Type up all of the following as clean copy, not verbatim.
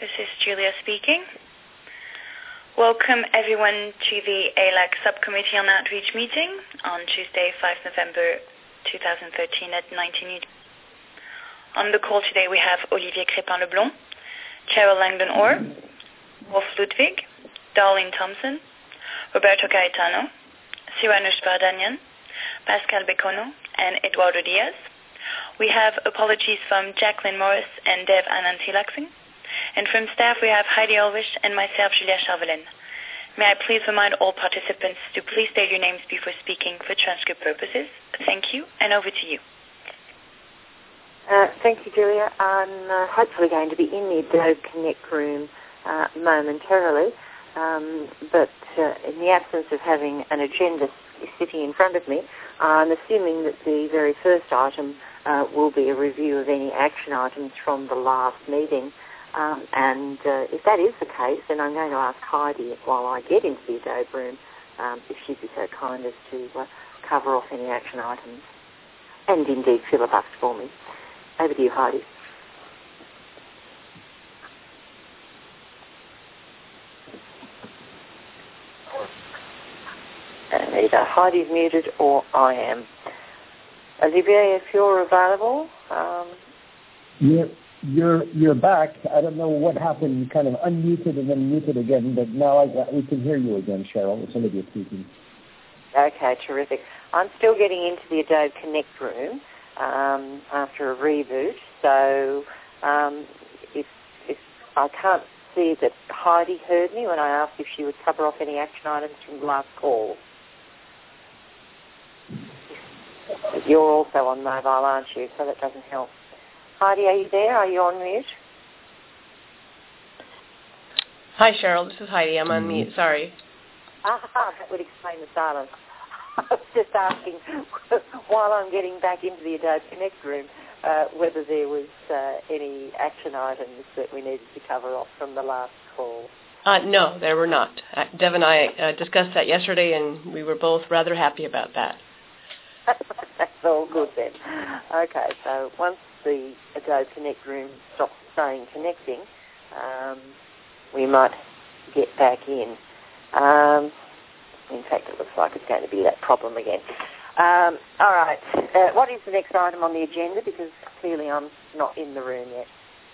This is Julia speaking. Welcome everyone to the ALAC Subcommittee on Outreach meeting on Tuesday, 5 November 2013 at 19. On the call today we have Olivier Crépin-Leblond, Cheryl Langdon-Orr, Wolf Ludwig, Darlene Thompson, Roberto Gaetano, Cyrano Spardanyan, Pascal Becono, and Eduardo Diaz. We have apologies from Jacqueline Morris and Dev Anantilaxing. And from staff we have Heidi Ulrich and myself, Julia Chauvelin. May I please remind all participants to please state your names before speaking for transcript purposes. Thank you, and over to you. Thank you, Julia. I'm hopefully going to be in the Adobe Connect room momentarily, but in the absence of having an agenda sitting in front of me, I'm assuming that the very first item will be a review of any action items from the last meeting. And if that is the case, then I'm going to ask Heidi, while I get into the Adobe room, if she'd be so kind as to cover off any action items and indeed filibuster for me. Over to you, Heidi. And either Heidi's muted or I am. Olivier, if you're available. You're back. I don't know what happened. You kind of unmuted and then muted again, but now we can hear you again, Cheryl. It's Olivia speaking. Okay, terrific. I'm still getting into the Adobe Connect room after a reboot, so if I can't see that Heidi heard me when I asked if she would cover off any action items from the last call. You're also on mobile, aren't you? So that doesn't help. Heidi, are you there? Are you on mute? Hi, Cheryl. This is Heidi. I'm on mute. Sorry. That would explain the silence. I was just asking, while I'm getting back into the Adobe Connect room, whether there was any action items that we needed to cover off from the last call. No, there were not. Dev and I discussed that yesterday, and we were both rather happy about that. That's all good then. Okay, so once the Adobe Connect room stops saying connecting, we might get back in. In fact, it looks like it's going to be that problem again. All right, what is the next item on the agenda? Because clearly I'm not in the room yet.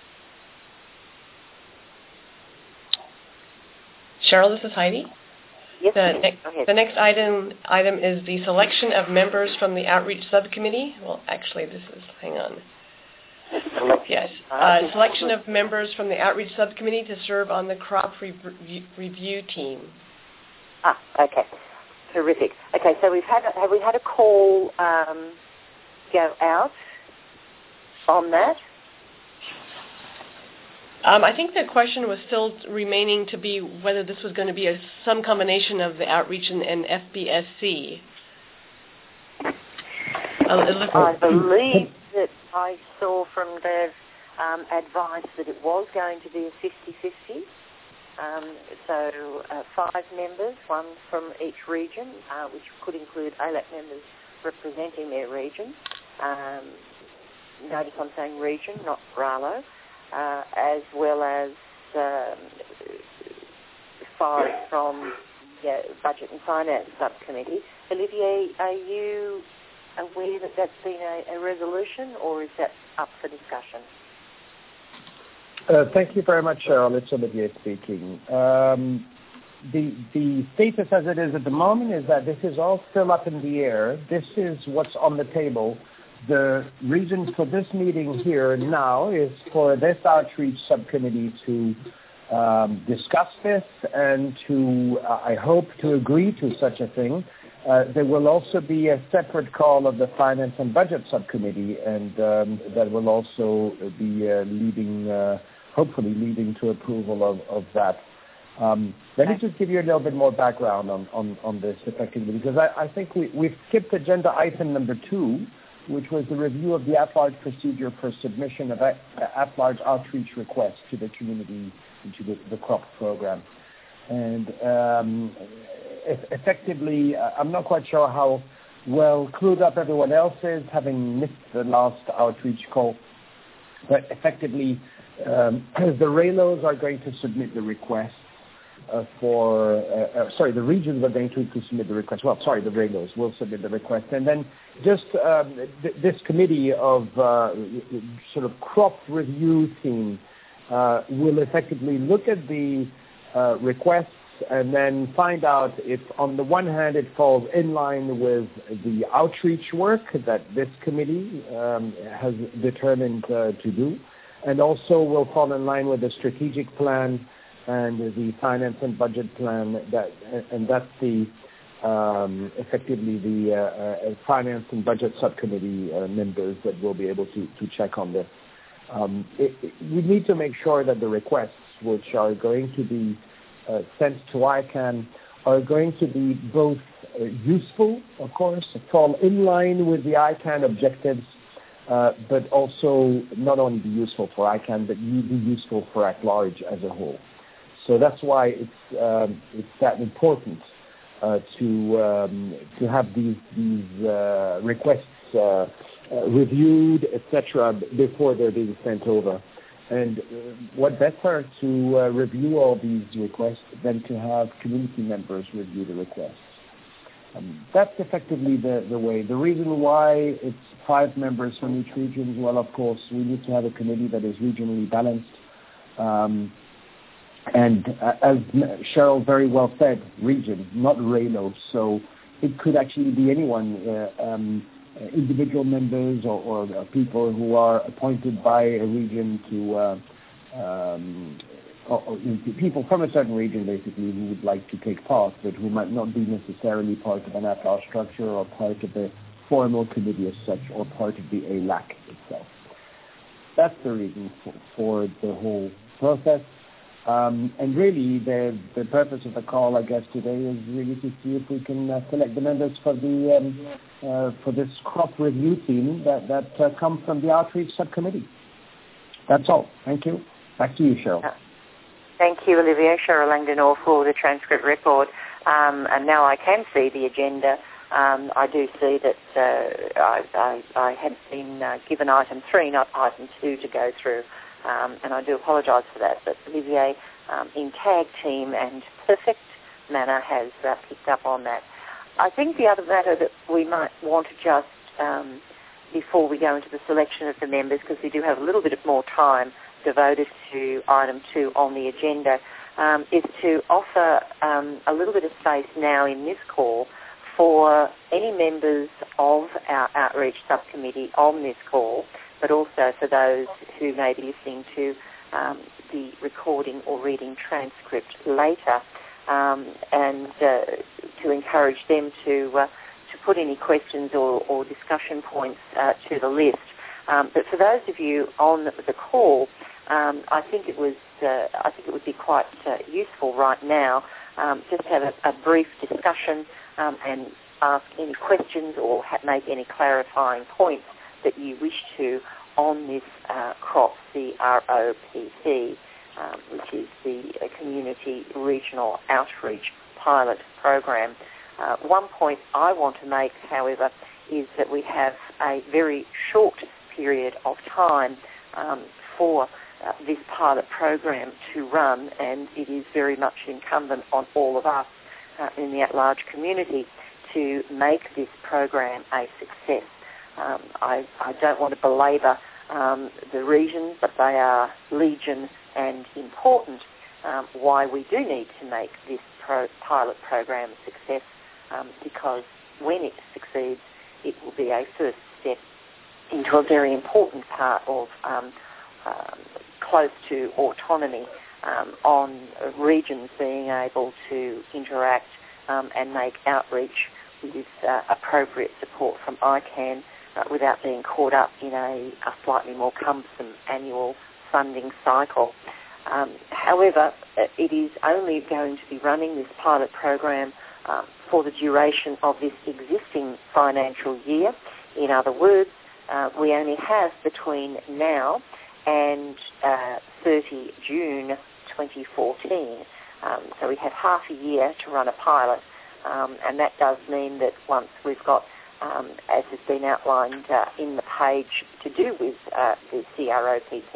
Cheryl, this is Heidi. Yes, the next item is the selection of members from the Outreach Subcommittee. Well, actually, hang on. Yes. Selection of members from the Outreach Subcommittee to serve on the crop review team. Okay. Terrific. Okay, so have we had a call go out on that? I think the question was still remaining to be whether this was going to be some combination of the Outreach and FBSC. I believe that I saw from Dev advice that it was going to be a 50-50. So 5 members, one from each region, which could include ALAC members representing their region. Notice I'm saying region, not RALO. As well as 5 from Budget and Finance Subcommittee. Olivier, are you aware that that's been a resolution, or is that up for discussion? Thank you very much, Cheryl. It's Olivier speaking. The status as it is at the moment is that this is all still up in the air. This is what's on the table. The reason for this meeting here now is for this outreach subcommittee to discuss this and to, I hope, to agree to such a thing. There will also be a separate call of the Finance and Budget Subcommittee, and that will also be hopefully leading to approval of that. Let me just give you a little bit more background on this effectively, because I think we've skipped agenda item number 2, which was the review of the at-large procedure for submission of at-large outreach requests to the community, into the crop program. And effectively, I'm not quite sure how well clued up everyone else is, having missed the last outreach call. But effectively, the RALOs are going to submit the request the regions are going to submit the request. Well, sorry, the RALOs will submit the request. And then just this committee of sort of crop review team will effectively look at the requests and then find out if, on the one hand, it falls in line with the outreach work that this committee has determined to do, and also will fall in line with the strategic plan and the finance and budget plan, and that's the effectively the finance and budget subcommittee members that will be able to check on this. We need to make sure that the requests, which are going to be sent to ICANN, are going to be both useful, of course, fall in line with the ICANN objectives, but also not only be useful for ICANN, but be useful for at large as a whole. So that's why it's that important to have these requests reviewed, etc., before they're being sent over. And what better to review all these requests than to have community members review the requests. That's effectively the way. The reason why it's 5 members from each region, well, of course, we need to have a committee that is regionally balanced. And as Cheryl very well said, region, not RALO. So it could actually be anyone, individual members or people who are appointed by a region or people from a certain region, basically, who would like to take part, but who might not be necessarily part of an at-large structure or part of a formal committee as such, or part of the ALAC itself. That's the reason for the whole process. And really, the purpose of the call, I guess, today is really to see if we can select the members for this crop review team that come from the outreach subcommittee. That's all. Thank you. Back to you, Cheryl. Thank you, Olivier. Cheryl Langdon for the transcript record. And now I can see the agenda. I do see that I had been given item 3, not item 2, to go through. And I do apologise for that, but Olivier, in tag team and perfect manner, has picked up on that. I think the other matter that we might want to just, before we go into the selection of the members, because we do have a little bit of more time devoted to item 2 on the agenda, is to offer a little bit of space now in this call for any members of our outreach subcommittee on this call, but also for those who may be listening to the recording or reading transcript later, and to encourage them to put any questions or discussion points to the list. But for those of you on the call, I think it would be quite useful right now just to have a brief discussion and ask any questions or make any clarifying points that you wish to on this CROP, CROPP, which is the Community Regional Outreach Pilot Program. One point I want to make, however, is that we have a very short period of time for this pilot program to run, and it is very much incumbent on all of us in the at-large community to make this program a success. I don't want to belabour the reasons, but they are legion and important, why we do need to make this pilot program a success, because when it succeeds, it will be a first step into a very important part of close to autonomy on regions being able to interact and make outreach with appropriate support from ICANN without being caught up in a slightly more cumbersome annual funding cycle. However, it is only going to be running this pilot program for the duration of this existing financial year. In other words, we only have between now and 30 June 2014. So we have half a year to run a pilot, and that does mean that once we've got, as has been outlined in the page to do with the CROPP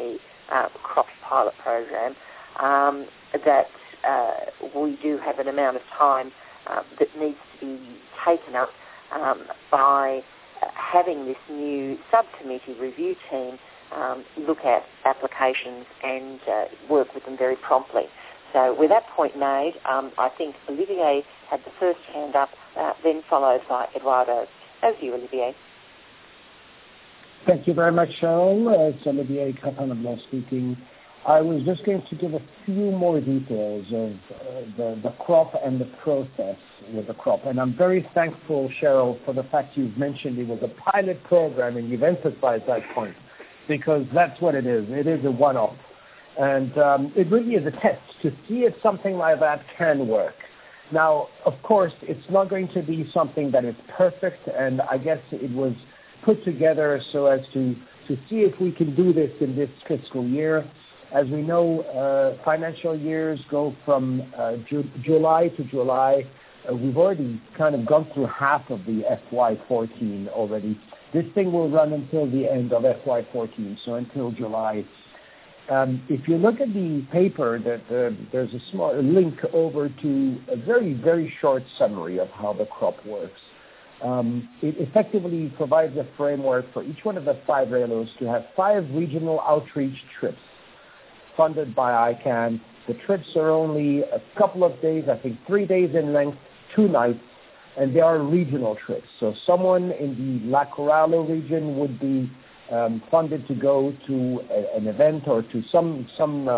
CROP pilot program, that we do have an amount of time that needs to be taken up by having this new subcommittee review team look at applications and work with them very promptly. So with that point made, I think Olivier had the first hand up, then followed by Eduardo. Over to you, Olivier. Thank you very much, Cheryl. It's Olivier Crapin speaking. I was just going to give a few more details of the crop and the process with the crop. And I'm very thankful, Cheryl, for the fact you've mentioned it was a pilot program and you've emphasized that point, because that's what it is. It is a one-off. And it really is a test to see if something like that can work. Now, of course, it's not going to be something that is perfect, and I guess it was put together so as to see if we can do this in this fiscal year. As we know, financial years go from July to July. We've already kind of gone through half of the FY14 already. This thing will run until the end of FY14, so until July. If you look at the paper, there's a small link over to a very, very short summary of how the crop works. It effectively provides a framework for each one of the 5 RALOs to have 5 regional outreach trips funded by ICANN. The trips are only a couple of days, I think 3 days in length, 2 nights, and they are regional trips. So someone in the La Corallo region would be funded to go to an event or to something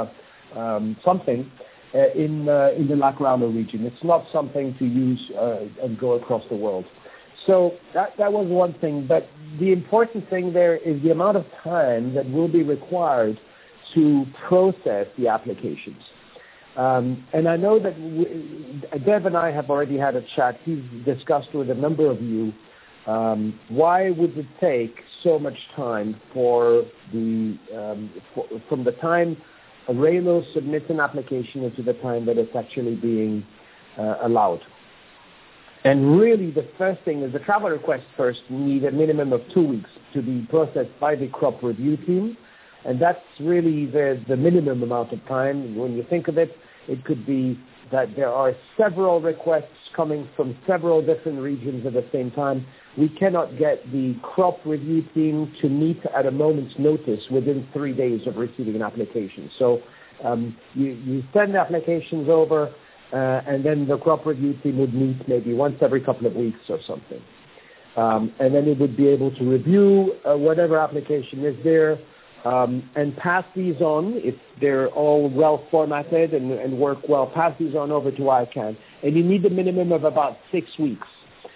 in the La Corallo region. It's not something to use and go across the world. So that was one thing. But the important thing there is the amount of time that will be required to process the applications. And I know that Dev and I have already had a chat. He's discussed with a number of you why would it take so much time from the time a RALO submits an application to the time that it's actually being allowed. And really the first thing is the travel request first need a minimum of 2 weeks to be processed by the crop review team. And that's really the minimum amount of time. When you think of it, it could be that there are several requests coming from several different regions at the same time. We cannot get the crop review team to meet at a moment's notice within 3 days of receiving an application. So you send the applications over, and then the crop review team would meet maybe once every couple of weeks or something. And then it would be able to review whatever application is there, and pass these on, if they're all well formatted and work well, pass these on over to ICANN. And you need a minimum of about 6 weeks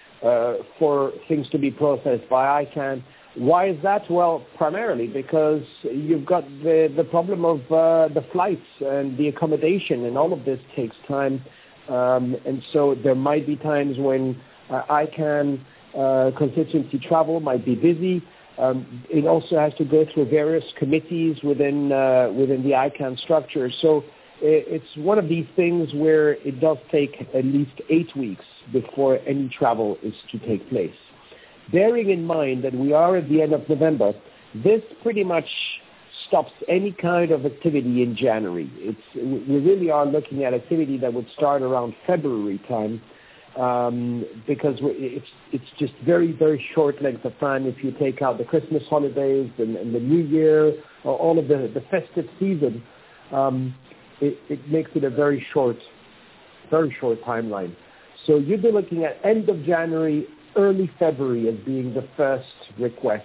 for things to be processed by ICANN. Why is that? Well, primarily because you've got the problem of the flights and the accommodation, and all of this takes time. And so there might be times when ICANN constituency travel might be busy. It also has to go through various committees within the ICANN structure. So it's one of these things where it does take at least 8 weeks before any travel is to take place. Bearing in mind that we are at the end of November, this pretty much stops any kind of activity in January. We really are looking at activity that would start around February time, because it's just very, very short length of time if you take out the Christmas holidays and the New Year, or all of the festive season. It makes it a very short timeline. So you'd be looking at end of January, early February as being the first request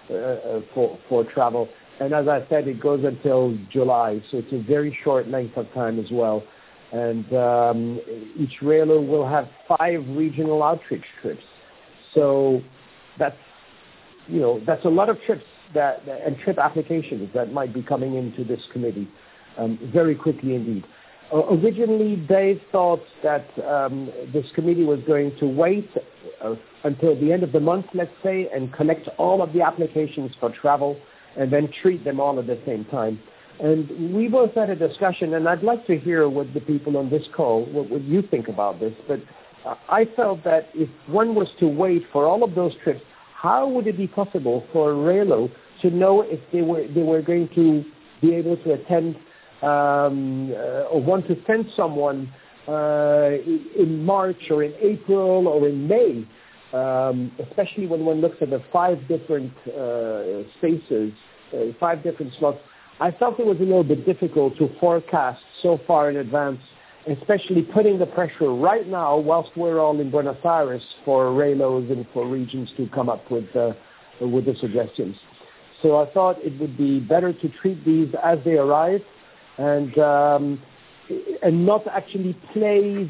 for travel. And as I said, it goes until July, so it's a very short length of time as well. And each RALO will have 5 regional outreach trips. So that's a lot of trips and trip applications that might be coming into this committee very quickly indeed. Originally, Dave thought that this committee was going to wait until the end of the month, let's say, and collect all of the applications for travel and then treat them all at the same time. And we both had a discussion, and I'd like to hear what the people on this call, what you think about this. But I felt that if one was to wait for all of those trips, how would it be possible for RALO to know if they were going to be able to attend or want to send someone in March or in April or in May, especially when one looks at the 5 different spaces, 5 different slots. I felt it was a little bit difficult to forecast so far in advance, especially putting the pressure right now whilst we're all in Buenos Aires for RALOs and for regions to come up with the suggestions. So I thought it would be better to treat these as they arrive and not actually play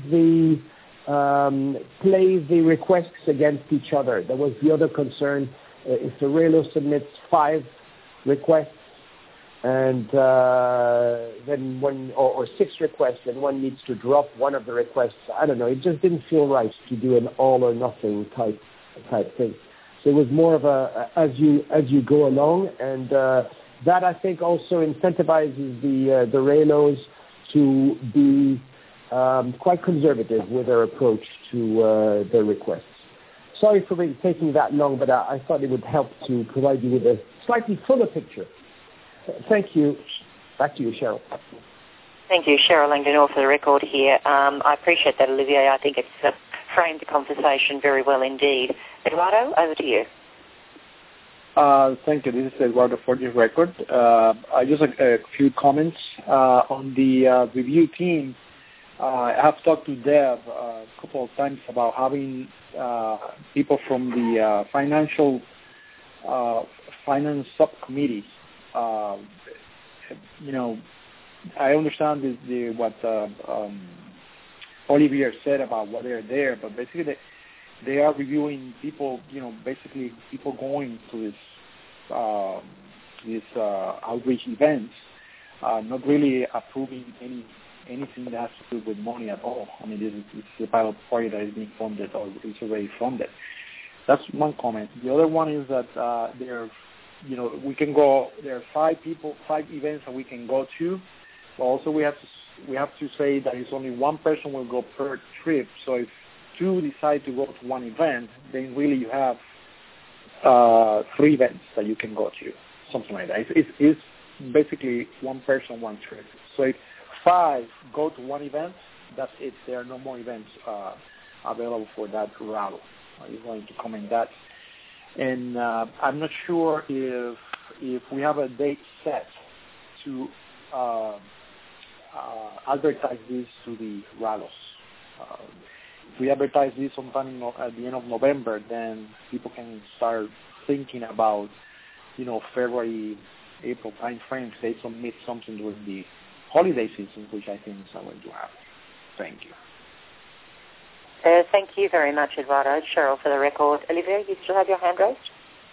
the requests against each other. That was the other concern. If the RALO submits 5 requests and then one or 6 requests, and one needs to drop one of the requests, I don't know. It just didn't feel right to do an all or nothing type thing. So it was more of a as you go along, and that I think also incentivizes the RALOs to be quite conservative with their approach to their requests. Sorry for taking that long, but I thought it would help to provide you with a slightly fuller picture. Thank you. Back to you, Cheryl. Thank you, Cheryl Langdon for the record here. I appreciate that, Olivier. I think it's framed the conversation very well indeed. Eduardo, over to you. Thank you. This is Eduardo for the record. Just a few comments on the review team. I have talked to Deb a couple of times about having people from the finance subcommittee. I understand what Olivier said about what they're there, but basically they are reviewing people, basically people going to these outreach events, not really approving anything that has to do with money at all. I mean, this is a pilot project that is being funded or is already funded. That's one comment. The other one is that we can go. There are 5 events that we can go to. But also, we have to say that it's only one person will go per trip. So if 2 decide to go to one event, then really you have 3 events that you can go to, something like that. It's basically one person, one trip. So if 5 go to one event, that's it. There are no more events available for that RALO. I'm going to comment that. And I'm not sure if we have a date set to advertise this to the RALOs. If we advertise this sometime at the end of November, then people can start thinking about, February, April time frames. They submit something during the holiday season, which I think is not going to happen. Thank you. Thank you very much, Eduardo. Cheryl, for the record. Olivier, you still have your hand raised?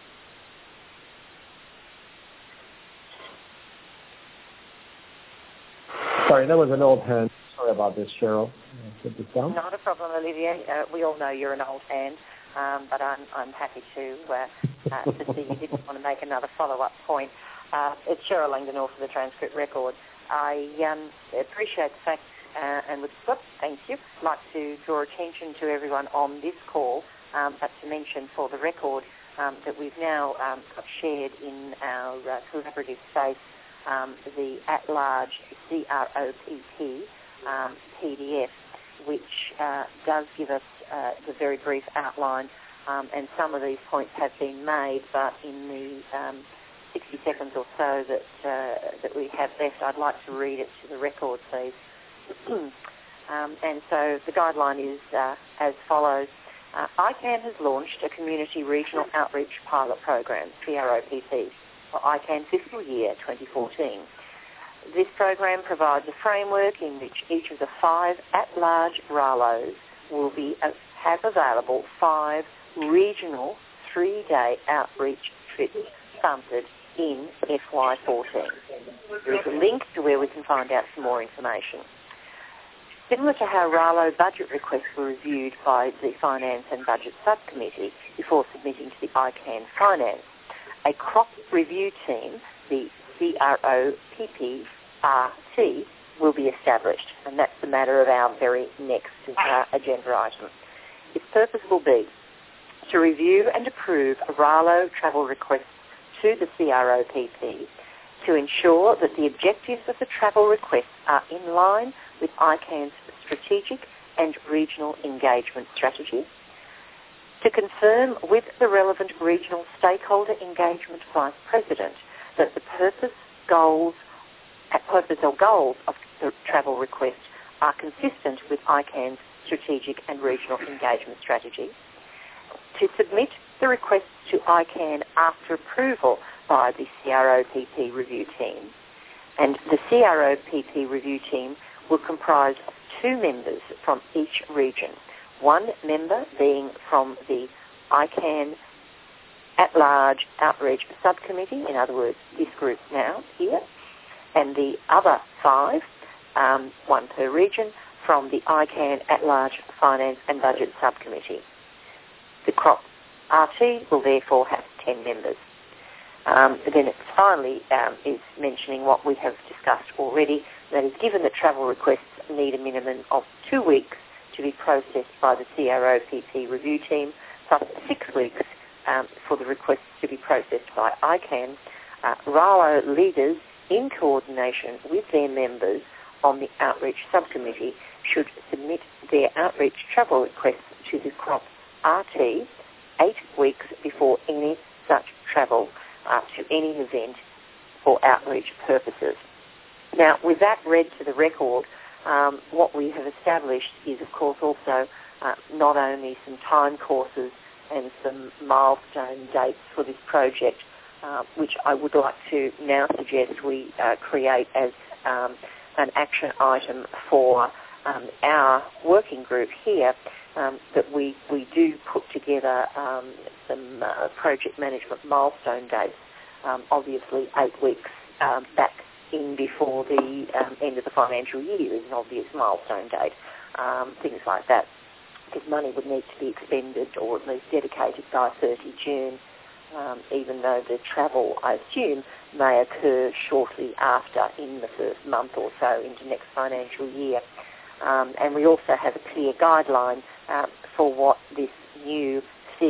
Sorry, that was an old hand. Sorry about this, Cheryl. Put this down. Not a problem, Olivier. We all know you're an old hand, but I'm happy to see you didn't want to make another follow-up point. It's Cheryl Langdon for the transcript record. I appreciate the fact and would, thank you, like to draw attention to everyone on this call, but to mention for the record that we've now got shared in our collaborative space the at-large CROPP PDF, which does give us the very brief outline, and some of these points have been made, but in the 60 seconds or so that we have left, I'd like to read it to the record, please. And so the guideline is as follows. ICANN has launched a Community Regional Outreach Pilot Program, CROPP, for ICANN fiscal year 2014. This program provides a framework in which each of the 5 at-large RALOs will have available 5 regional 3-day outreach trips funded in FY14. There is a link to where we can find out some more information. Similar to how RALO budget requests were reviewed by the Finance and Budget Subcommittee before submitting to the ICANN Finance, a CROP review team, the CROPPRT, will be established, and that's the matter of our very next agenda item. Its purpose will be to review and approve RALO travel requests to the CROPP to ensure that the objectives of the travel requests are in line with ICANN's strategic and regional engagement strategy, to confirm with the relevant regional stakeholder engagement vice president that the purpose or goals of the travel request are consistent with ICANN's strategic and regional engagement strategy, to submit the requests to ICANN after approval by the CROPP review team. And the CROPP review team will comprise 2 members from each region, 1 member being from the ICANN at-large outreach subcommittee, in other words, this group now here, and the other 5, 1 per region, from the ICANN at-large finance and budget subcommittee. The CROP RT will therefore have 10 members. Then it finally is mentioning what we have discussed already, that is, given that travel requests need a minimum of 2 weeks to be processed by the CROPP review team, plus 6 weeks for the requests to be processed by ICANN, RALO leaders, in coordination with their members on the outreach subcommittee, should submit their outreach travel requests to the CROP RT 8 weeks before any such travel to any event for outreach purposes. Now, with that read to the record, what we have established is, of course, also not only some time courses and some milestone dates for this project, which I would like to now suggest we create as an action item for our working group here, that we do put together some project management milestone dates, obviously 8 weeks back in before the end of the financial year is an obvious milestone date, things like that, because money would need to be expended or at least dedicated by 30 June, even though the travel, I assume, may occur shortly after in the first month or so into next financial year. And we also have a clear guideline for what this new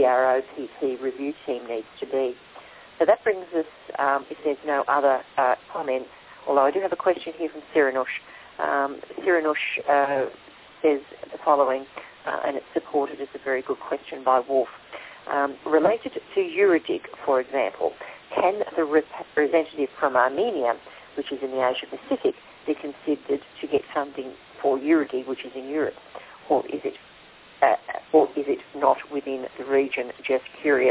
CROPP review team needs to be. So that brings us, if there's no other comments, although I do have a question here from Cyranosh. Cyranosh says the following, and it's supported as a very good question by Wolf. Related to Eurodig, for example, can the representative from Armenia, which is in the Asia Pacific, be considered to get funding for Eurodig, which is in Europe, or is it not within the region? Just curious.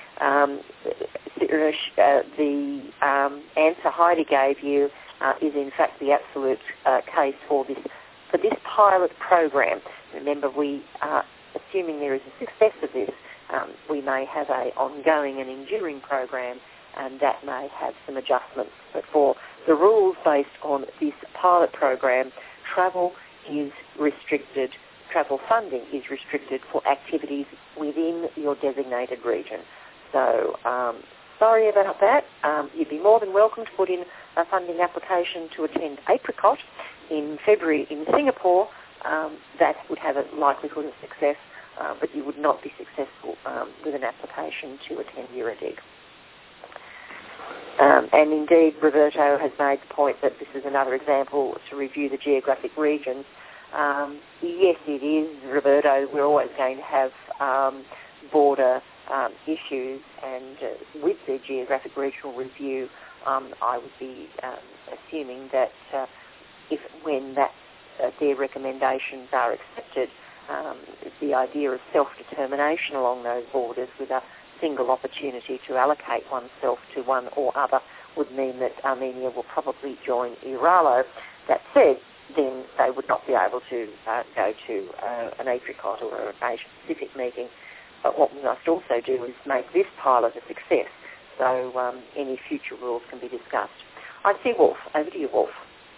The answer Heidi gave you is in fact the absolute case for this pilot program. Remember, we are assuming there is a success of this. We may have an ongoing and enduring program, and that may have some adjustments. But for the rules based on this pilot program, travel is restricted. Travel funding is restricted for activities within your designated region. So sorry about that. You'd be more than welcome to put in a funding application to attend Apricot in February in Singapore. That would have a likelihood of success, but you would not be successful with an application to attend Eurodig. And indeed, Roberto has made the point that this is another example to review the geographic regions. Yes, it is, Roberto. We're always going to have border issues, and with the geographic regional review, I would be assuming that when their recommendations are accepted, the idea of self-determination along those borders with a single opportunity to allocate oneself to one or other would mean that Armenia will probably join EURALO. That said, then they would not be able to go to an Apricot or an Asia-Pacific meeting. But what we must also do is make this pilot a success, so any future rules can be discussed. I see Wolf. Over to you, Wolf.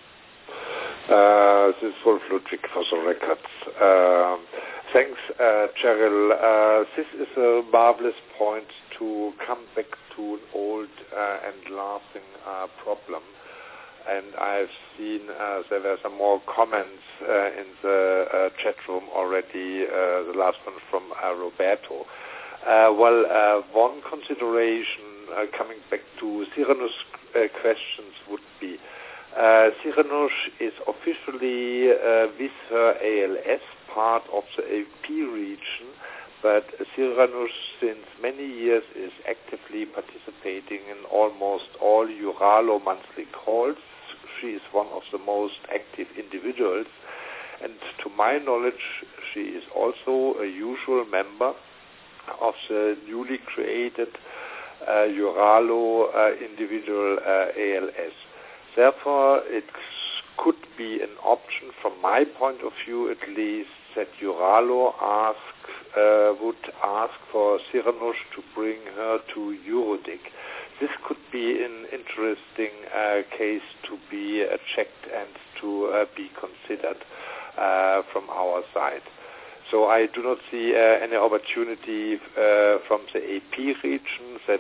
This is Wolf Ludwig for the records. Thanks, Cheryl. This is a marvelous point to come back to an old and lasting problem. And I've seen there were some more comments in the chat room already, the last one from Roberto. One consideration coming back to Cyrano's questions would be, Cyrano is officially with her ALS part of the AP region, but Cyrano since many years is actively participating in almost all Uralo monthly calls. She is one of the most active individuals, and to my knowledge she is also a usual member of the newly created Uralo individual ALS. Therefore, it could be an option from my point of view at least that Uralo would ask for Cyrano to bring her to Eurodic. This could be an interesting case to be checked and to be considered from our side. So I do not see any opportunity from the AP region that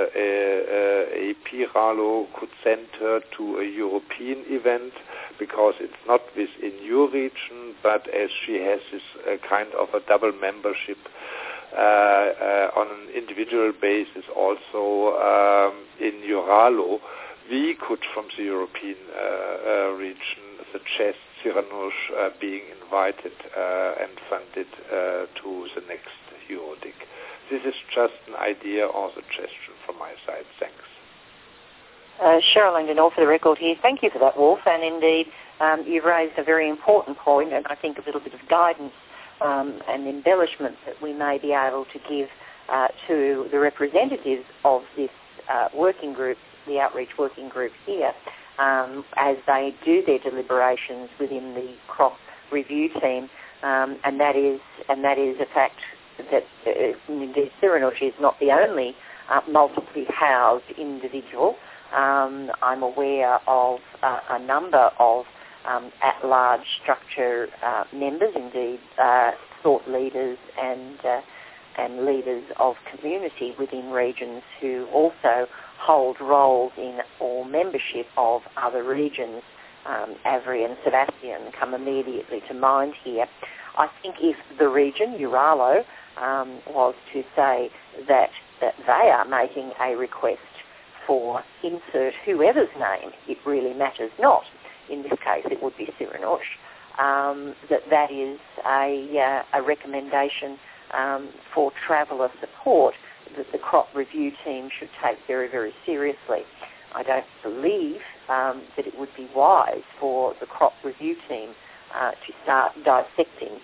AP Ralo could send her to a European event, because it's not within your region, but as she has this kind of a double membership on an individual basis also in Uralo, we could from the European region suggest Cyrano being invited and funded to the next Eurodic. This is just an idea or suggestion from my side. Thanks. Cheryl Lindenau for the record here. Thank you for that, Wolf. And indeed, you've raised a very important point, and I think a little bit of guidance and embellishment that we may be able to give to the representatives of this working group, the outreach working group here, as they do their deliberations within the CROP review team, and that is a fact that indeed Cyrano is not the only multiply housed individual. I'm aware of a number of at-large structure members, indeed thought leaders and leaders of community within regions who also hold roles in or membership of other regions. Avri and Sebastian come immediately to mind here. I think if the region, Uralo, was to say that they are making a request for insert whoever's name, it really matters not. In this case, it would be Cyrano. That is a recommendation for traveller support that the CROP review team should take very, very seriously. I don't believe that it would be wise for the CROP review team to start dissecting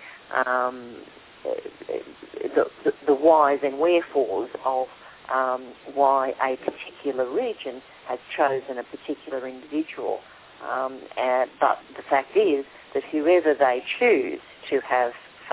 the whys and wherefores of why a particular region has chosen a particular individual. But the fact is that whoever they choose to have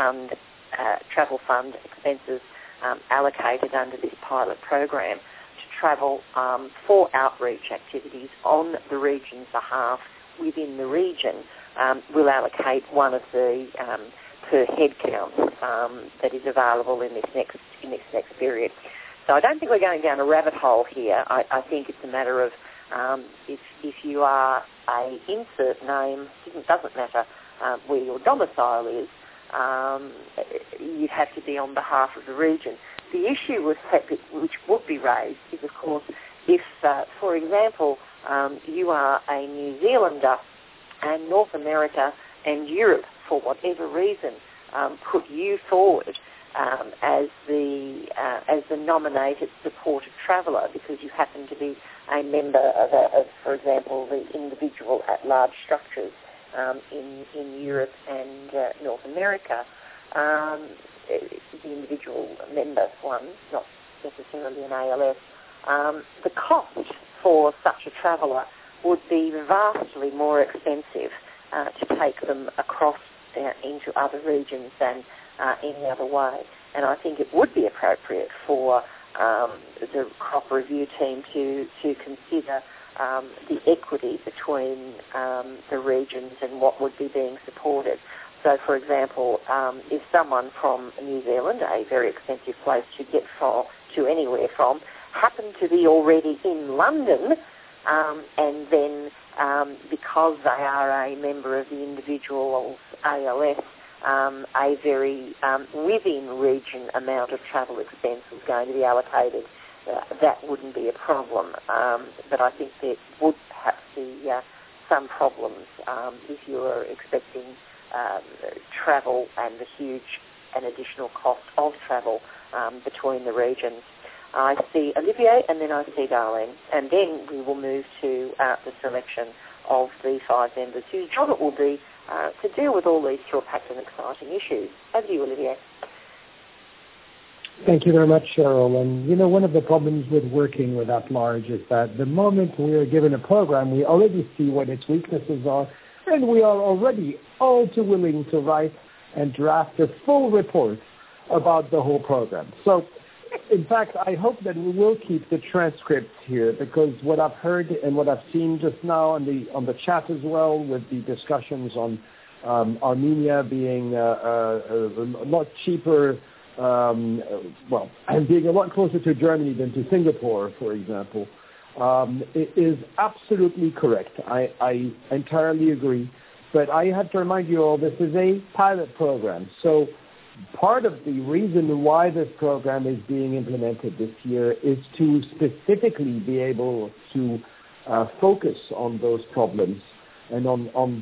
travel fund expenses allocated under this pilot program to travel for outreach activities on the region's behalf within the region will allocate one of the per head counts that is available in this next period. So I don't think we're going down a rabbit hole here. I think it's a matter of if you are a insert name, it doesn't matter where your domicile is, you'd have to be on behalf of the region. The issue which would be raised is, of course, if, for example, you are a New Zealander and North America and Europe, for whatever reason, put you forward as the nominated supported traveller because you happen to be a member of, for example, the individual at-large structures in Europe and North America, the individual member one, not necessarily an ALS, the cost for such a traveller would be vastly more expensive to take them across into other regions than any other way. And I think it would be appropriate for the CROP review team to consider the equity between the regions and what would be being supported. So, for example, if someone from New Zealand, a very expensive place to get to anywhere from, happened to be already in London, and then because they are a member of the individual's ALS, a very within-region amount of travel expense was going to be allocated that wouldn't be a problem. But I think there would perhaps be some problems if you were expecting travel and the huge and additional cost of travel between the regions. I see Olivier, and then I see Darlene, and then we will move to the selection of the 5 members whose job it will be to deal with all these thrill-packed and exciting issues. Over to you, Olivier. Thank you very much, Cheryl. And, one of the problems with working with at-large is that the moment we are given a program, we already see what its weaknesses are, and we are already all too willing to write and draft a full report about the whole program. So, in fact, I hope that we will keep the transcripts here, because what I've heard and what I've seen just now on the chat as well, with the discussions on Armenia being a lot cheaper, and being a lot closer to Germany than to Singapore, for example, it is absolutely correct. I entirely agree. But I have to remind you all, this is a pilot program. So part of the reason why this program is being implemented this year is to specifically be able to focus on those problems and on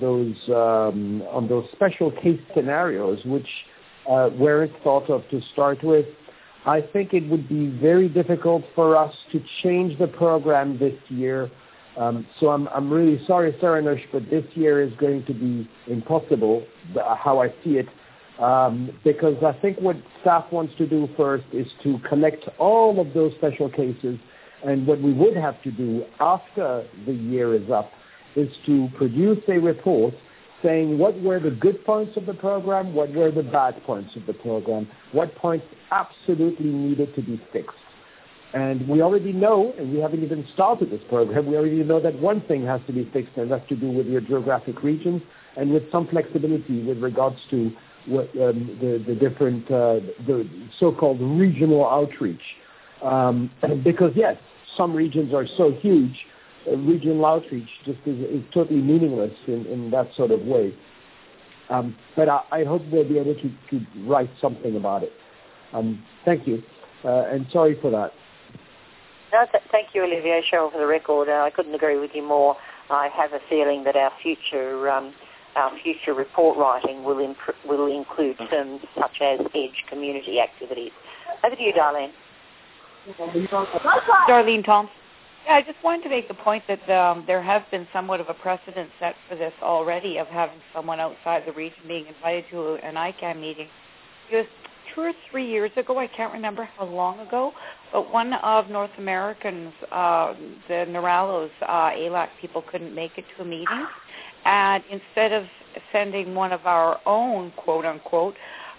those special case scenarios, which where it's thought of to start with. I think it would be very difficult for us to change the program this year. So I'm really sorry, Saranush, but this year is going to be impossible, how I see it, because I think what staff wants to do first is to collect all of those special cases, and what we would have to do after the year is up is to produce a report saying what were the good points of the program, what were the bad points of the program, what points absolutely needed to be fixed. And we already know, and we haven't even started this program, we already know that one thing has to be fixed, and that's to do with your geographic regions and with some flexibility with regards to what, the different, the so-called regional outreach. Because, yes, some regions are so huge, regional outreach just is totally meaningless in that sort of way. But I hope we'll be able to write something about it. Thank you, and sorry for that. No, thank you, Olivier. Cheryl, for the record, I couldn't agree with you more. I have a feeling that our future report writing will include terms such as EDGE community activities. Over to you, Darlene. Darlene Thompson. Yeah, I just wanted to make the point that there has been somewhat of a precedent set for this already, of having someone outside the region being invited to an ICANN meeting. It was 2 or 3 years ago, I can't remember how long ago, but one of North Americans, the Neralos, ALAC people couldn't make it to a meeting, and instead of sending one of our own, quote-unquote,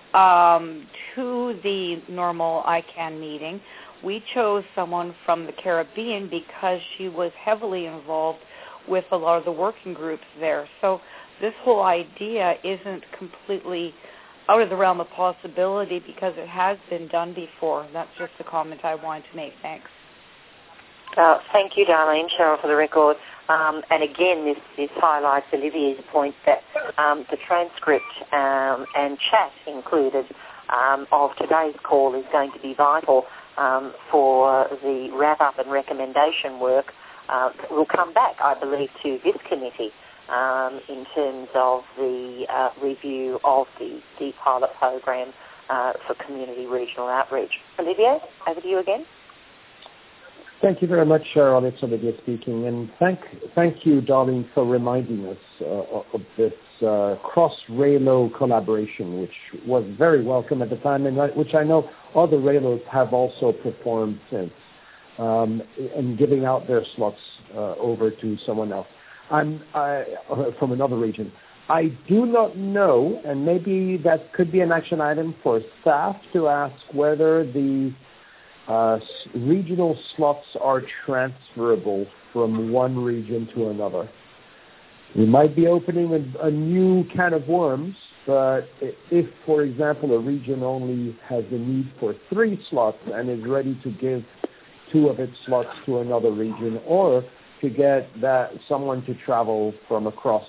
to the normal ICANN meeting, we chose someone from the Caribbean because she was heavily involved with a lot of the working groups there. So this whole idea isn't completely out of the realm of possibility, because it has been done before. That's just a comment I wanted to make. Thanks. Thank you, Darlene. Cheryl, for the record. And again, this highlights Olivier's point that the transcript and chat included of today's call is going to be vital for the wrap-up and recommendation work that will come back, I believe, to this committee in terms of the review of the pilot program for community regional outreach. Olivier, over to you again. Thank you very much, Cheryl. It's Olivier speaking. And thank you, Darlene, for reminding us of this cross-RAILO collaboration, which was very welcome at the time, and which I know other RAILOs have also performed since, and giving out their slots over to someone else. I'm from another region. I do not know, and maybe that could be an action item for staff to ask whether the regional slots are transferable from one region to another. We might be opening a new can of worms, but if, for example, a region only has a need for 3 slots and is ready to give 2 of its slots to another region, or to get someone to travel from across,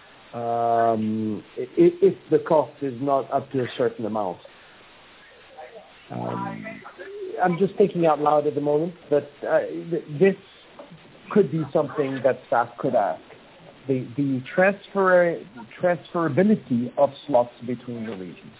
if the cost is not up to a certain amount. I'm just thinking out loud at the moment, but this could be something that staff could ask. The transferability of slots between the regions.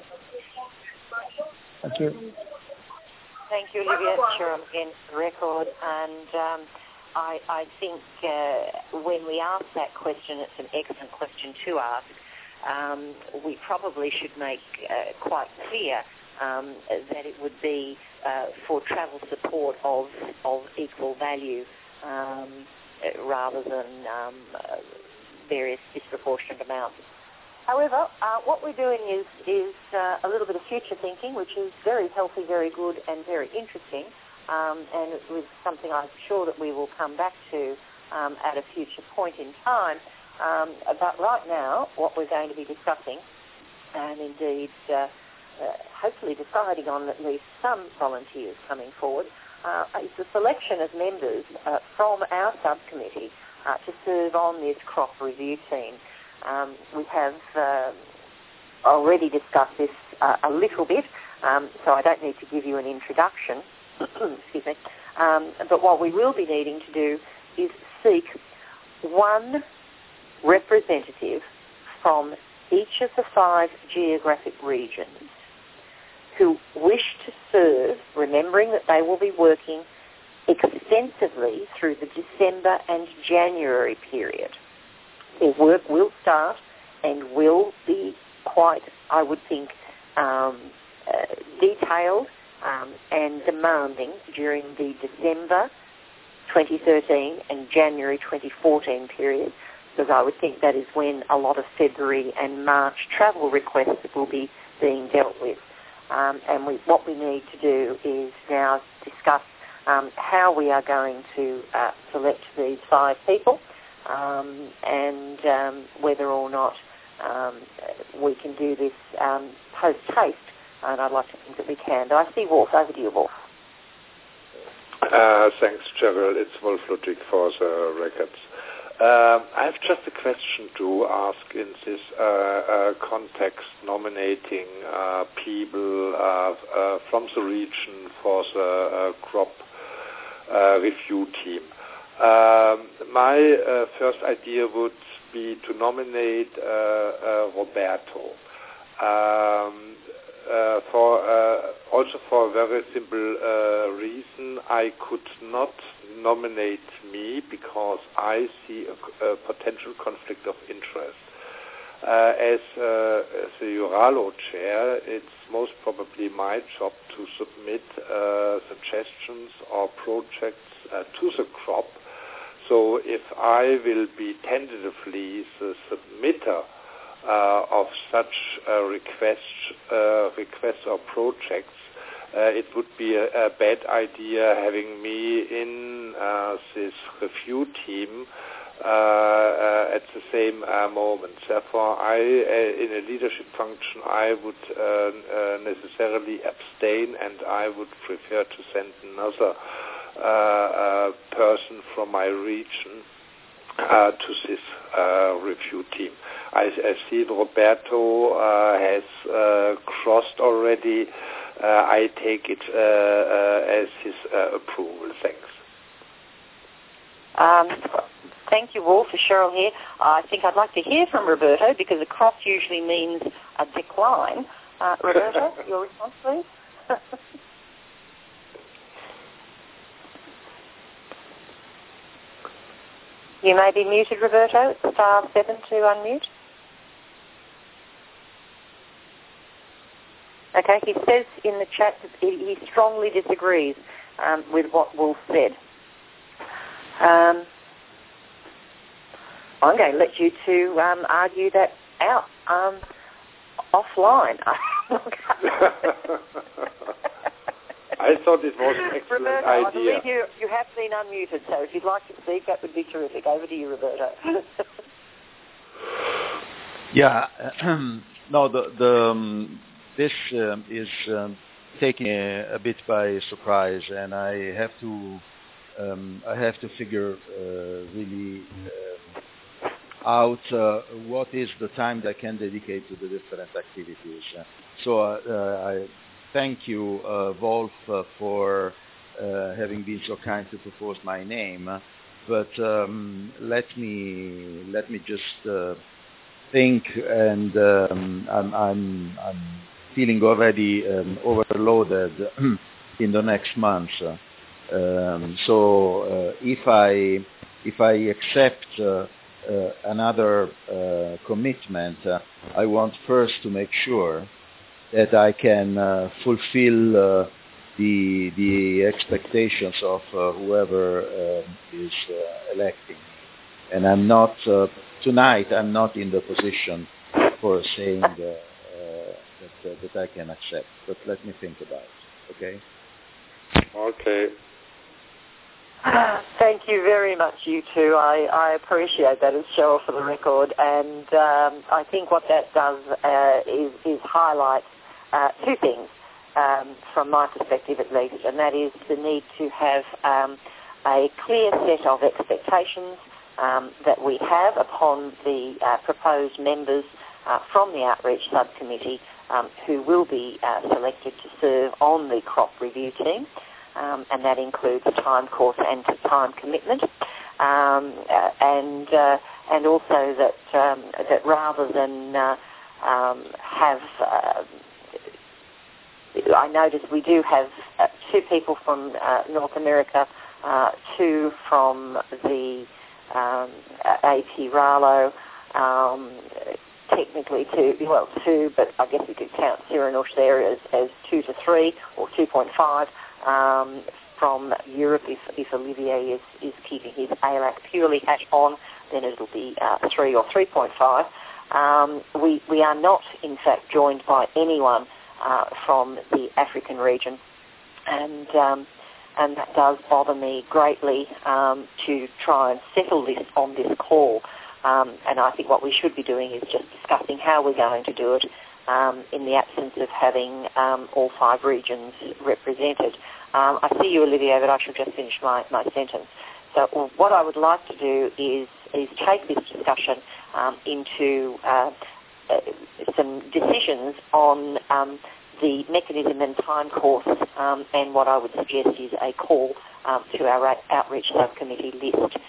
Thank you. Thank you, Olivia. Sure, I'm against the record, and I think when we ask that question, it's an excellent question to ask. We probably should make quite clear that it would be for travel support of equal value rather than various disproportionate amounts. However, what we're doing is a little bit of future thinking, which is very healthy, very good, and very interesting, and it was something I'm sure that we will come back to at a future point in time. But right now, what we're going to be discussing, and indeed hopefully deciding on at least some volunteers coming forward, is the selection of members from our subcommittee to serve on this crop review team. We have already discussed this a little bit, so I don't need to give you an introduction. Excuse me. But what we will be needing to do is seek one representative from each of the 5 geographic regions who wish to serve, remembering that they will be working extensively through the December and January period. Their work will start and will be quite, I would think, detailed and demanding during the December 2013 and January 2014 period, because I would think that is when a lot of February and March travel requests will be being dealt with. And what we need to do is now discuss how we are going to select these 5 people and whether or not we can do this post-haste. And I'd like to think that we can. I see Wolf. Over to you, Wolf. Thanks, Cheryl. It's Wolf Ludwig for the records. I have just a question to ask in this context, nominating people from the region for the crop review team. My first idea would be to nominate Roberto. Also for a very simple reason, I could not nominate me because I see a potential conflict of interest. As the Uralo chair, it's most probably my job to submit suggestions or projects to the crop. So if I will be tentatively the submitter of such requests or projects, it would be a bad idea having me in this review team at the same moment. Therefore, in a leadership function, I would necessarily abstain, and I would prefer to send another person from my region to this review team. I see Roberto has crossed already. I take it as his approval. Thanks. Thank you, Wolf. For Cheryl here. I think I'd like to hear from Roberto because a cross usually means a decline. Roberto, your response, please. You may be muted, Roberto. It's *7 to unmute. Okay, he says in the chat that he strongly disagrees with what Wolf said. I'm going to let you two argue that out offline. I thought it was an excellent Roberto, idea. I believe you have been unmuted, so if you'd like to speak, that would be terrific. Over to you, Roberto. Yeah, no, this is taking a bit by surprise, and I have to figure really out what is the time that I can dedicate to the different activities. So thank you, Wolf, for having been so kind to propose my name. But let me just think, and I'm feeling already overloaded in the next month. So if I accept another commitment, I want first to make sure that I can fulfill the expectations of whoever is electing me. And I'm not tonight. I'm not in the position for saying that I can accept. But let me think about it. Okay. Okay. Thank you very much, you two. I appreciate that as show for the record, and I think what that does is highlight two things from my perspective at least, and that is the need to have a clear set of expectations that we have upon the proposed members from the Outreach Subcommittee who will be selected to serve on the crop review team. And that includes time course and time commitment, and also that rather than have, I noticed we do have two people from North America, two from the AP Ralo, technically two, but I guess we could count Cyrinush there as 2 to 3 or 2.5. From Europe, if Olivier is keeping his ALAC purely hat on, then it'll be 3 or 3.5. We are not, in fact, joined by anyone from the African region, and that does bother me greatly to try and settle this on this call. And I think what we should be doing is just discussing how we're going to do it in the absence of having all 5 regions represented. I see you, Olivier, but I should just finish my sentence. So what I would like to do is take this discussion into some decisions on the mechanism and time course, and what I would suggest is a call to our Outreach Subcommittee list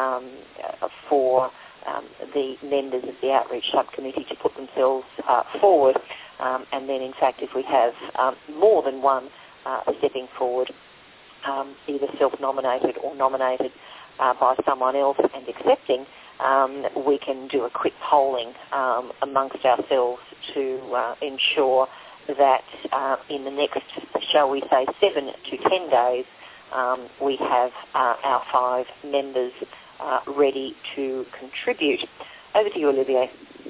for the members of the Outreach Subcommittee to put themselves forward, and then in fact if we have more than one stepping forward, either self-nominated or nominated by someone else and accepting, we can do a quick polling amongst ourselves to ensure that in the next, shall we say, 7 to 10 days, we have our 5 members ready to contribute. Over to you, Olivier.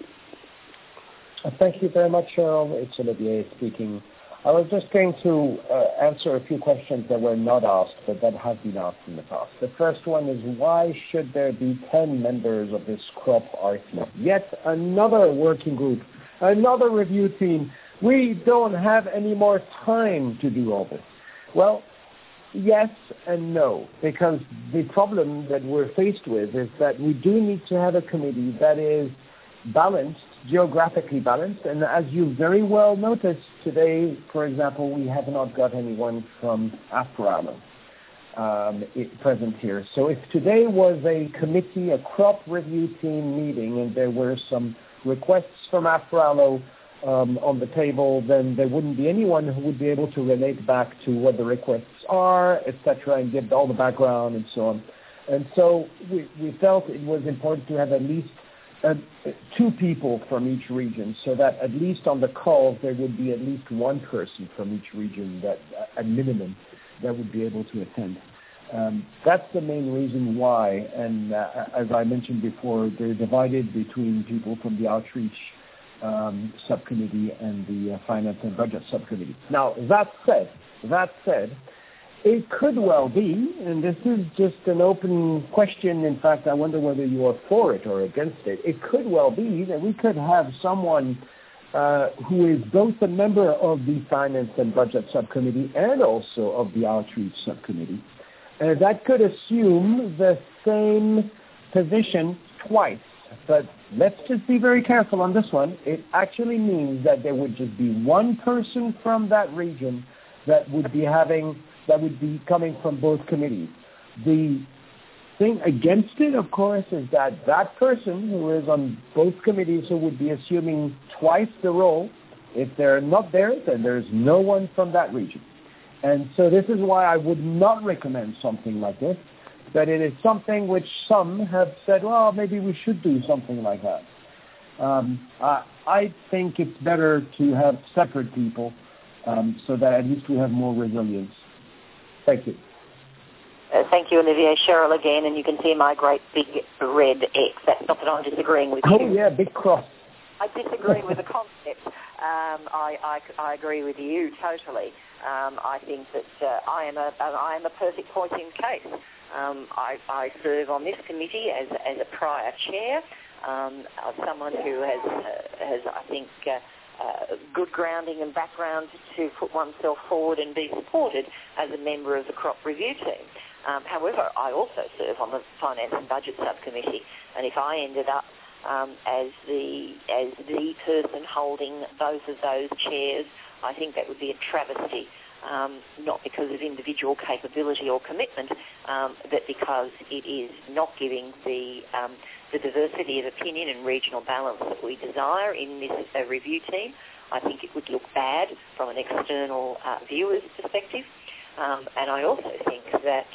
Thank you very much, Cheryl. It's Olivier speaking. I was just going to answer a few questions that were not asked, but that have been asked in the past. The first one is, why should there be 10 members of this crop RT? Yet another working group, another review team. We don't have any more time to do all this. Well, yes and no, because the problem that we're faced with is that we do need to have a committee that is balanced, geographically balanced, and as you very well noticed today, for example, we have not got anyone from AFRALO present here. So if today was a committee, a crop review team meeting, and there were some requests from AFRALO on the table, then there wouldn't be anyone who would be able to relate back to what the requests are, etc., and give all the background and so on. And so we felt it was important to have at least 2 people from each region, so that at least on the calls there would be at least one person from each region that, at minimum, that would be able to attend. That's the main reason why, and as I mentioned before, they're divided between people from the Outreach Subcommittee and the Finance and Budget Subcommittee. Now, that said, it could well be, and this is just an open question, in fact, I wonder whether you are for it or against it, it could well be that we could have someone who is both a member of the Finance and Budget Subcommittee and also of the Outreach Subcommittee, that could assume the same position twice. But let's just be very careful on this one. It actually means that there would just be one person from that region that would be coming from both committees. The thing against it, of course, is that that person who is on both committees who would be assuming twice the role, if they're not there, then there's no one from that region. And so this is why I would not recommend something like this, but it is something which some have said, well, maybe we should do something like that. I think it's better to have separate people so that at least we have more resilience. Thank you. Thank you, Olivier. Cheryl again, and you can see my great big red X. That's not that I'm disagreeing with you. Oh, yeah, big cross. I disagree with the concept. I agree with you totally. I think that I am a perfect point in case. I serve on this committee as a prior chair, someone who has I think, good grounding and background to put oneself forward and be supported as a member of the crop review team. However, I also serve on the Finance and Budget Subcommittee, and if I ended up as the person holding both of those chairs, I think that would be a travesty, not because of individual capability or commitment, but because it is not giving the diversity of opinion and regional balance that we desire in this review team. I think it would look bad from an external viewer's perspective. And I also think that,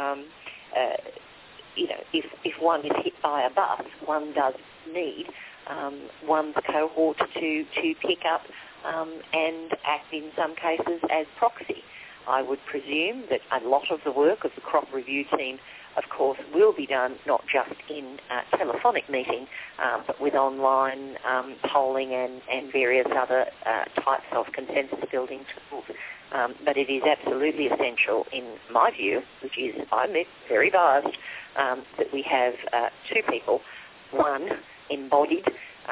if one is hit by a bus, one does need one's cohort to pick up and act in some cases as proxy. I would presume that a lot of the work of the crop review team, of course, will be done not just in telephonic meeting, but with online polling and various other types of consensus building tools. But it is absolutely essential, in my view, which is, I admit, very biased, that we have two people, one embodied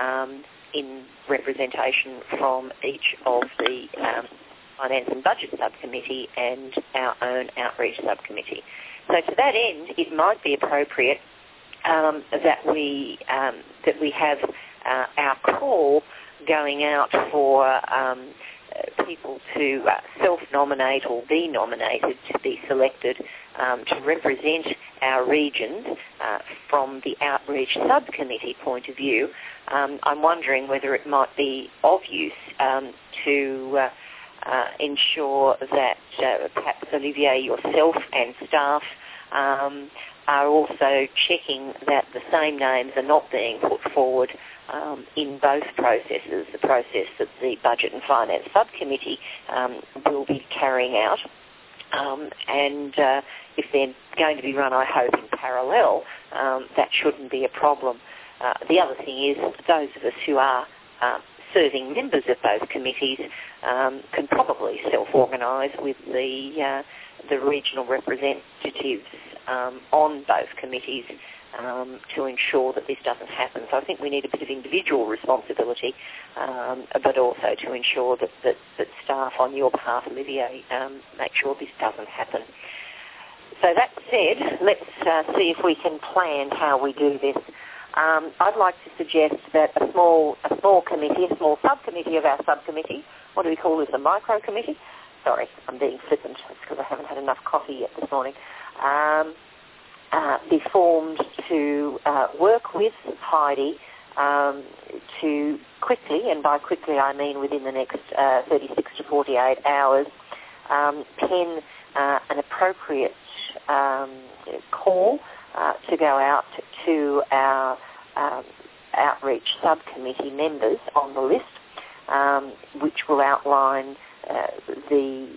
in representation from each of the Finance and Budget Subcommittee and our own Outreach Subcommittee. So to that end, it might be appropriate that we have our call going out for people to self-nominate or be nominated to be selected to represent our regions from the Outreach Subcommittee point of view. I'm wondering whether it might be of use to ensure that perhaps Olivier, yourself and staff are also checking that the same names are not being put forward in both processes, the process that the Budget and Finance Subcommittee will be carrying out. And if they're going to be run, I hope, in parallel, that shouldn't be a problem. The other thing is those of us who are serving members of both committees can probably self-organise with the regional representatives on both committees to ensure that this doesn't happen. So I think we need a bit of individual responsibility, but also to ensure that staff on your behalf, Olivier, make sure this doesn't happen. So that said, let's see if we can plan how we do this. I'd like to suggest that a small committee, a small subcommittee of our subcommittee, what do we call this, a micro committee? Sorry, I'm being flippant. It's because I haven't had enough coffee yet this morning. Be formed to work with Heidi to quickly, and by quickly I mean within the next 36 to 48 hours, pen an appropriate call to go out to our Outreach Subcommittee members on the list, which will outline the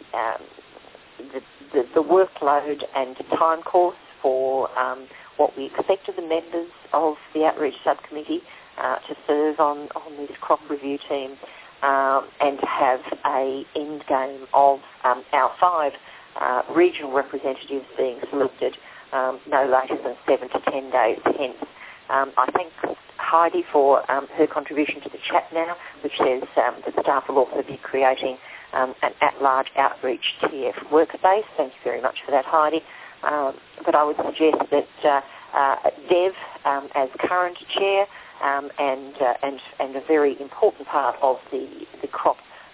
workload and time course for what we expect of the members of the Outreach Subcommittee to serve on this crop review team, and to have an end game of our 5 regional representatives being selected no later than 7 to 10 days hence. I thank Heidi for her contribution to the chat now, which says that staff will also be creating an at-large outreach TF workspace. Thank you very much for that, Heidi. But I would suggest that Dev, as current chair, and a very important part of the crop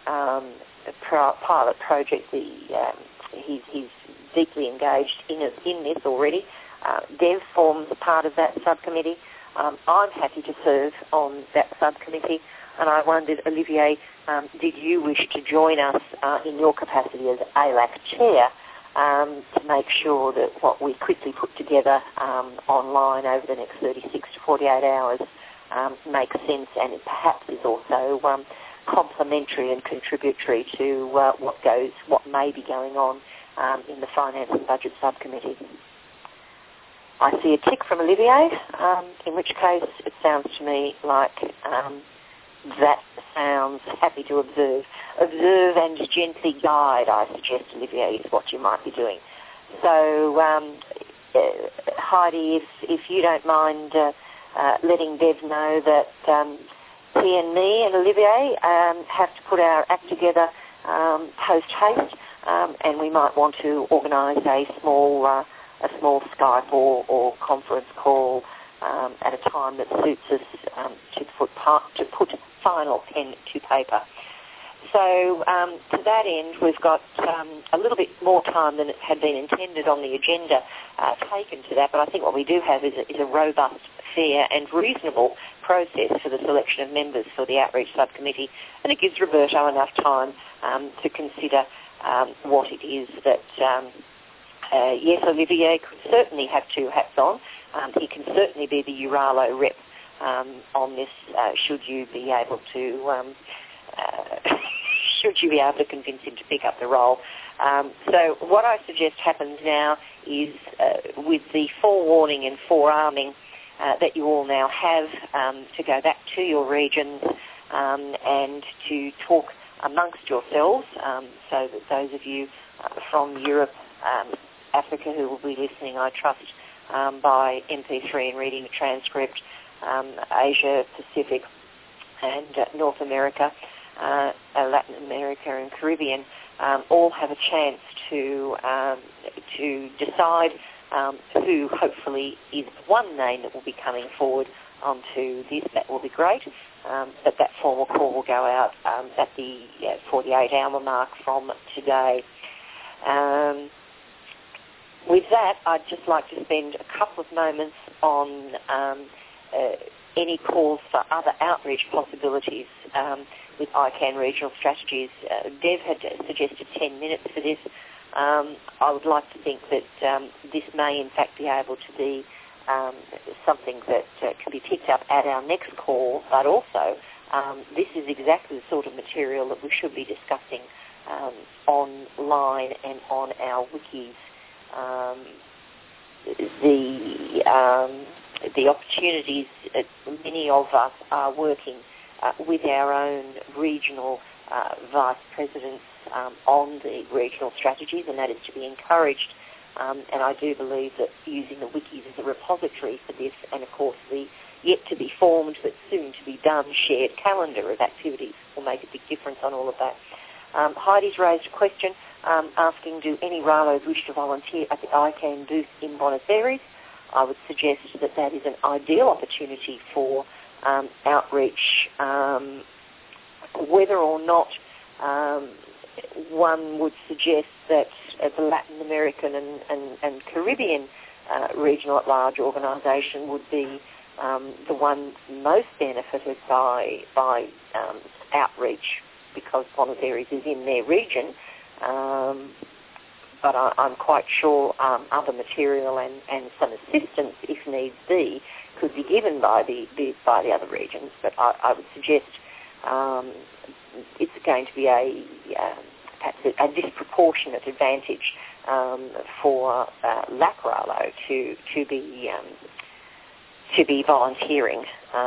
pilot project. He's deeply engaged in this already. Dev forms a part of that subcommittee. I'm happy to serve on that subcommittee, and I wondered, Olivier, did you wish to join us in your capacity as ALAC chair to make sure that what we quickly put together online over the next 36 to 48 hours makes sense, and it perhaps is also complementary and contributory to what may be going on in the Finance and Budget Subcommittee. I see a tick from Olivier, in which case it sounds to me like that sounds happy to observe. Observe and gently guide, I suggest, Olivier, is what you might be doing. So, Heidi, if you don't mind letting Bev know that he and me and Olivier have to put our act together post-haste, and we might want to organise a small Skype or conference call at a time that suits us to put final pen to paper. So to that end, we've got a little bit more time than it had been intended on the agenda taken to that, but I think what we do have is a robust, fair and reasonable process for the selection of members for the Outreach Subcommittee, and it gives Roberto enough time to consider what it is that, yes, Olivier could certainly have two hats on. He can certainly be the Uralo rep on this, should you be able to convince him to pick up the role. So what I suggest happens now is, with the forewarning and forearming that you all now have, to go back to your regions and to talk amongst yourselves, so that those of you from Europe, Africa who will be listening, I trust, by MP3 and reading the transcript, Asia, Pacific and North America, Latin America and Caribbean, all have a chance to decide who hopefully is one name that will be coming forward onto this. That will be great. But that formal call will go out at the 48-hour mark from today. With that, I'd just like to spend a couple of moments on any calls for other outreach possibilities with ICANN Regional Strategies. Dev had suggested 10 minutes for this. I would like to think that this may in fact be able to be something that can be picked up at our next call, but also this is exactly the sort of material that we should be discussing online and on our wikis. The opportunities, many of us are working with our own regional vice presidents on the regional strategies, and that is to be encouraged. And I do believe that using the wikis as a repository for this, and of course the yet to be formed but soon to be done shared calendar of activities will make a big difference on all of that. Heidi's raised a question asking, do any Ralos wish to volunteer at the ICANN booth in Buenos Aires? I would suggest that that is an ideal opportunity for outreach. Whether or not one would suggest that the Latin American and Caribbean regional at large organisation would be the one most benefited by outreach, because Buenos Aires is in their region. But I'm quite sure other material and some assistance, if needs be, could be given by the other regions. But I would suggest it's going to be perhaps a disproportionate advantage for LAC Ralo to be volunteering.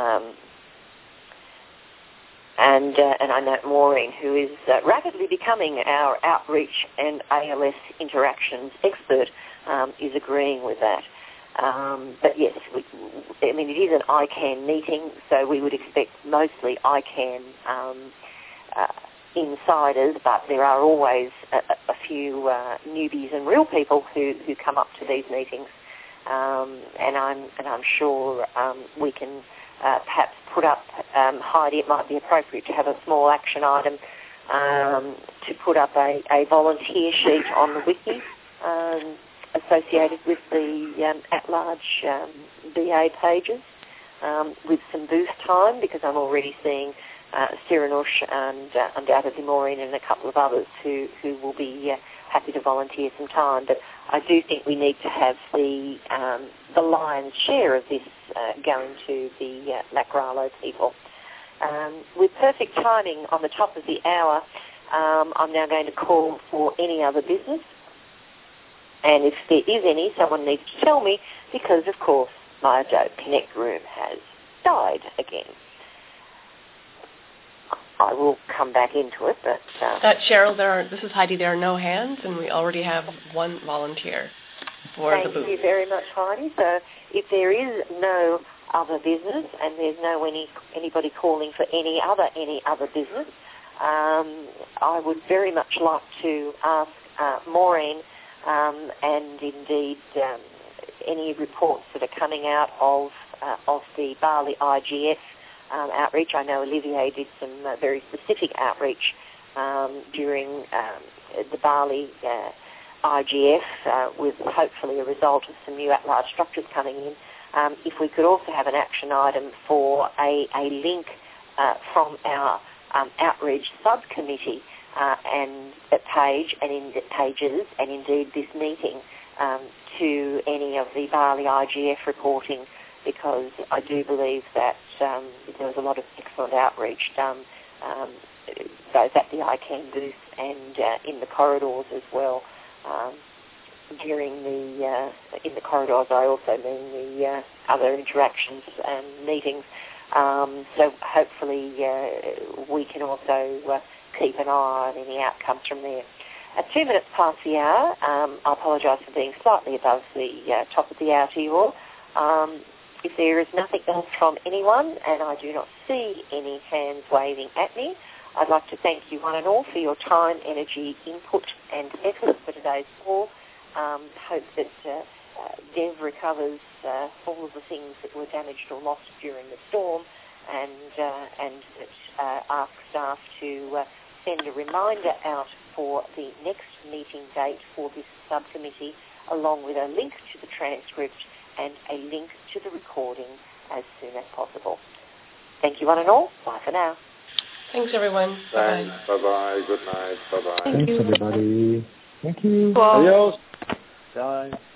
And I know Maureen, who is rapidly becoming our outreach and ALS interactions expert, is agreeing with that. But yes, it is an ICANN meeting, so we would expect mostly ICANN insiders, but there are always a few newbies and real people who come up to these meetings, and I'm sure we can perhaps put up, Heidi, it might be appropriate to have a small action item to put up a volunteer sheet on the wiki associated with the at-large BA pages with some booth time, because I'm already seeing Cyranosh and undoubtedly Maureen and a couple of others who will be happy to volunteer some time. But I do think we need to have the lion's share of this going to the Lacralo people. With perfect timing on the top of the hour, I'm now going to call for any other business. And if there is any, someone needs to tell me, because, of course, my Adobe Connect room has died again. I will come back into it, but... Cheryl, this is Heidi. There are no hands, and we already have one volunteer for the booth. Thank you very much, Heidi. So if there is no other business and there's anybody calling for any other business, I would very much like to ask Maureen and indeed any reports that are coming out of the Bali IGF outreach. I know Olivier did some very specific outreach during the Bali IGF with hopefully a result of some new at-large structures coming in. If we could also have an action item for a link from our outreach subcommittee and pages and indeed this meeting to any of the Bali IGF reporting, because I do believe that there was a lot of excellent outreach done both at the ICANN booth and in the corridors as well. During in the corridors, I also mean the other interactions and meetings. So hopefully we can also keep an eye on any outcomes from there. At 2 minutes past the hour, I apologise for being slightly above the top of the hour to you all. If there is nothing else from anyone, and I do not see any hands waving at me, I'd like to thank you one and all for your time, energy, input and effort for today's call. Hope that Dev recovers all of the things that were damaged or lost during the storm, and that ask staff to send a reminder out for the next meeting date for this subcommittee, along with a link to the transcript and a link to the recording as soon as possible. Thank you one and all. Bye for now. Thanks, everyone. Thanks. Bye-bye. Good night. Bye-bye. Thanks, everybody. Thank you. Adios. Bye.